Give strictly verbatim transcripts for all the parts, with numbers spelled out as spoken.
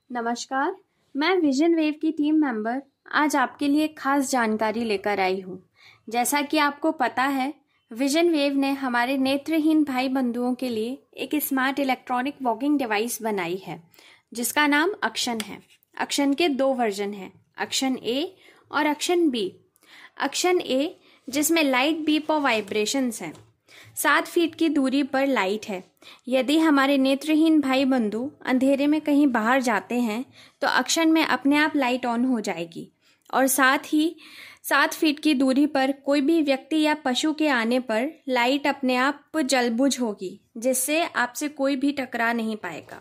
नमस्कार, मैं vision wave की टीम मेंबर आज आपके लिए खास जानकारी लेकर आई हूँ। जैसा कि आपको पता है, विजन वेव ने हमारे नेत्रहीन भाई बंधुओं के लिए एक स्मार्ट इलेक्ट्रॉनिक वॉकिंग डिवाइस बनाई है, जिसका नाम अक्षन है। अक्षन के दो वर्जन हैं, अक्षन ए और अक्षन बी। अक्षन ए जिसमें लाइट बीप और वाइब्रेशंस हैं, सात फीट की दूरी पर लाइट है। यदि हमारे नेत्रहीन भाई बंधु अंधेरे में कहीं बाहर जाते हैं तो अक्षन में अपने आप लाइट ऑन हो जाएगी और साथ ही सात फीट की दूरी पर कोई भी व्यक्ति या पशु के आने पर लाइट अपने आप जल बुझ होगी, जिससे आपसे कोई भी टकरा नहीं पाएगा।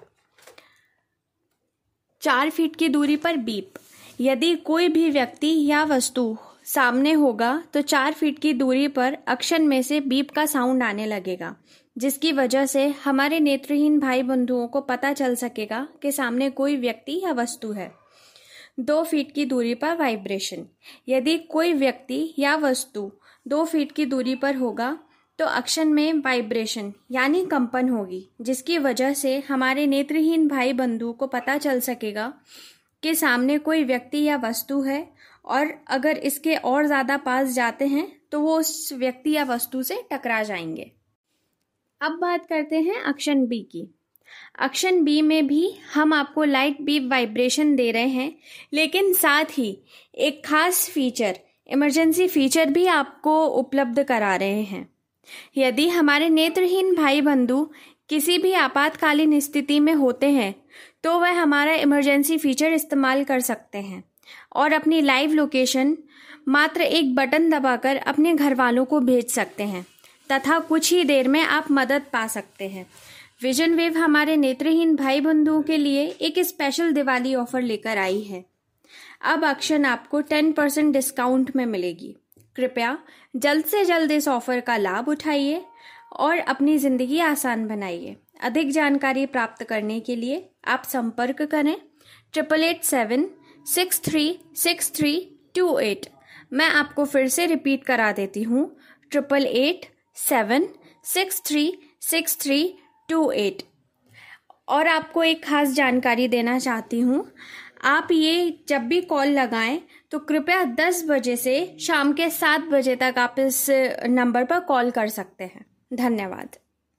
चार फीट की दूरी पर बीप, यदि कोई भी व्यक्ति या वस्तु सामने होगा तो चार फीट की दूरी पर अक्षन में से बीप का साउंड आने लगेगा, जिसकी वजह से हमारे नेत्रहीन भाई बंधुओं को पता चल सकेगा कि सामने कोई व्यक्ति या वस्तु है। दो फीट की दूरी पर वाइब्रेशन, यदि कोई व्यक्ति या वस्तु दो फीट की दूरी पर होगा तो अक्षन में वाइब्रेशन यानी कंपन होगी, जिसकी वजह से हमारे नेत्रहीन भाई बंधु को पता चल सकेगा कि सामने कोई व्यक्ति या वस्तु है, और अगर इसके और ज़्यादा पास जाते हैं तो वो उस व्यक्ति या वस्तु से टकरा जाएंगे। अब बात करते हैं अक्षन बी की। अक्षन बी में भी हम आपको लाइट बीप वाइब्रेशन दे रहे हैं, लेकिन साथ ही एक खास फीचर, इमरजेंसी फीचर भी आपको उपलब्ध करा रहे हैं। यदि हमारे नेत्रहीन भाई बंधु किसी भी आपातकालीन स्थिति में होते हैं तो वह हमारा इमरजेंसी फीचर इस्तेमाल कर सकते हैं और अपनी लाइव लोकेशन मात्र एक बटन दबाकर अपने घर वालों को भेज सकते हैं तथा कुछ ही देर में आप मदद पा सकते हैं। विजन वेव हमारे नेत्रहीन भाई बंधुओं के लिए एक स्पेशल दिवाली ऑफर लेकर आई है। अब अक्षन आपको टेन परसेंट डिस्काउंट में मिलेगी। कृपया जल्द से जल्द इस ऑफर का लाभ उठाइए और अपनी ज़िंदगी आसान बनाइए। अधिक जानकारी प्राप्त करने के लिए आप संपर्क करें triple eight seven six three six three two eight. मैं आपको फिर से रिपीट करा देती हूँ, triple eight seven six three six three two eight. और आपको एक खास जानकारी देना चाहती हूँ, आप ये जब भी कॉल लगाएं तो कृपया दस बजे से शाम के सात बजे तक आप इस नंबर पर कॉल कर सकते हैं। धन्यवाद।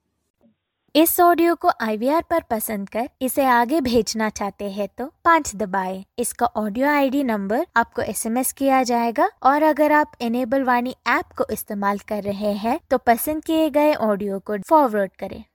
इस ऑडियो को आई वी आर पर पसंद कर इसे आगे भेजना चाहते हैं तो पाँच दबाएं। इसका ऑडियो आई डी नंबर आपको एस एम एस किया जाएगा, और अगर आप इनेबल वाणी ऐप को इस्तेमाल कर रहे हैं तो पसंद किए गए ऑडियो को फॉरवर्ड करें।